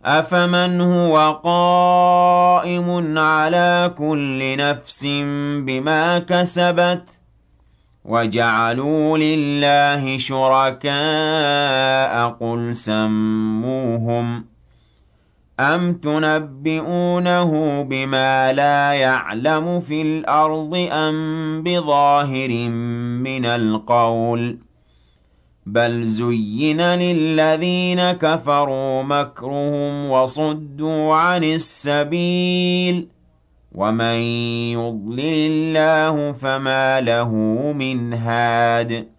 أَفَمَنْ هُوَ قَائِمٌ عَلَىٰ كُلِّ نَفْسٍ بِمَا كَسَبَتْ وَجَعَلُوا لِلَّهِ شُرَكَاءَ قُلْ سَمُّوهُمْ أَمْ تُنَبِّئُونَهُ بِمَا لَا يَعْلَمُ فِي الْأَرْضِ أَم بِظَاهِرٍ مِّنَ الْقَوْلِ ۗ بَلْ زُيِّنَ لِلَّذِينَ كَفَرُوا مَكْرُهُمْ وَصُدُّوا عَنِ السَّبِيلِ ۗ وَمَن يُضْلِلِ اللَّهُ فَمَا لَهُ مِنْ هَادٍ